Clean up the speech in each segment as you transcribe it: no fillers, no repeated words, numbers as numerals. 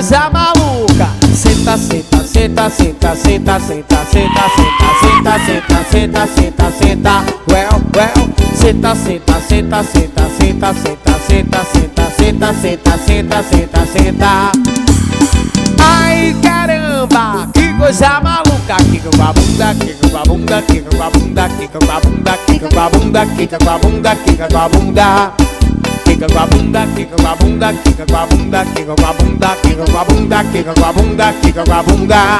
coisa maluca. Senta, senta, senta, senta, senta, senta, senta, senta, senta, senta, senta, senta, well, well. Senta, senta, senta, senta, senta, senta, senta, senta, senta, senta, senta, senta, senta. Ai caramba, que coisa maluca. Quica com a bunda, quica com a bunda, quica com a bunda, quica com a bunda, quica com a bunda, quica com a bunda, quica com a bunda. Quica com a bunda, quica com a bunda, quica com a bunda, quica com a bunda, quica com a bunda, quica com a bunda, quica com a bunda.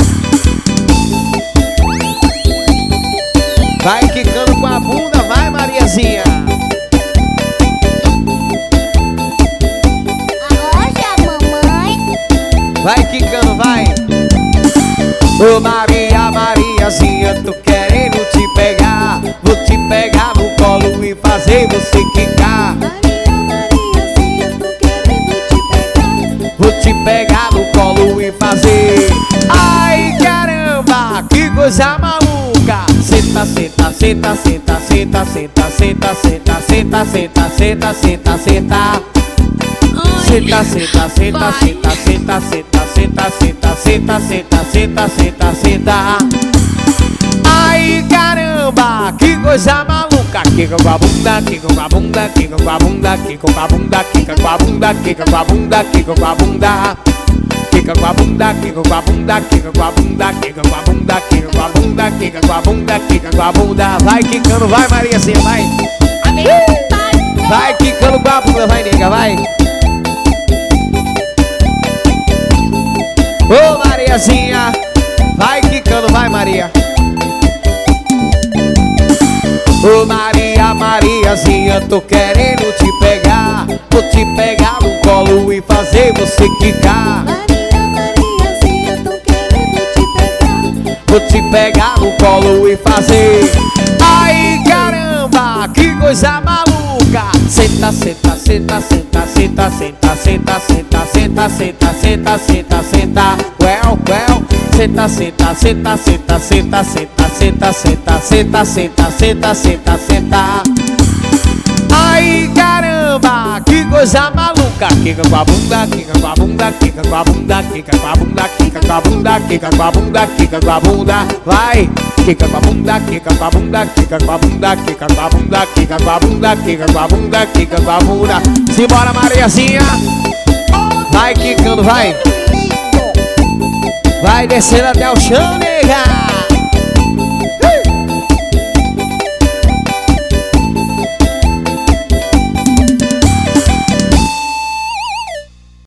Vai quicando com a bunda, vai Mariazinha. Arrocha, mamãe. Vai quicando, vai. Ô Maria, Mariazinha, tô querendo te pegar. Vou te pegar no colo e fazer você quicar. Vou te pegar no colo e fazer. Ai caramba, que coisa maluca. Senta, senta, senta, senta, senta, senta, senta, senta, senta, senta, senta, senta, senta. Senta, senta, senta, senta, senta, senta, senta, senta, senta, senta, senta, senta, senta. Ai caramba, que coisa maluca. Quica com a bunda, quica com a bunda, quica com a bunda, quica com a bunda, quica com a bunda, quica com a bunda, quica com a bunda. Quica com a bunda, quica com a bunda, quica com a bunda, quica com a bunda, quica com a bunda, quica com a bunda, quica com a bunda. Vai quicando, vai Mariazinha, vai. Vai quicando com a bunda, vai nega, vai. Ô Mariazinha, vai quicando, vai Maria. Ô Maria, Mariazinha, tô querendo te pegar. Vou te pegar no colo e fazer você quicar. Maria, Mariazinha, tô querendo te pegar. Vou te pegar no colo e fazer. Ai caramba, que coisa maluca. Senta, senta, senta, senta, senta, senta, senta, senta, senta, senta, senta, senta, senta, well, well. Senta, senta, senta, senta, senta, senta, senta, senta, senta, senta, senta, senta, senta. Ai caramba, que coisa maluca. Quica com a bunda, quica com a bunda, quica com a bunda, quica com a bunda, quica com a bunda, quica com a bunda, quica com a bunda. Vai, quica com a bunda, quica com a bunda, quica com a bunda, quica com a bunda, quica com a bunda, quica com a bunda, quica com a bunda. Simbora Mariazinha. Vai quicando, vai. Vai descendo até o chão, nega.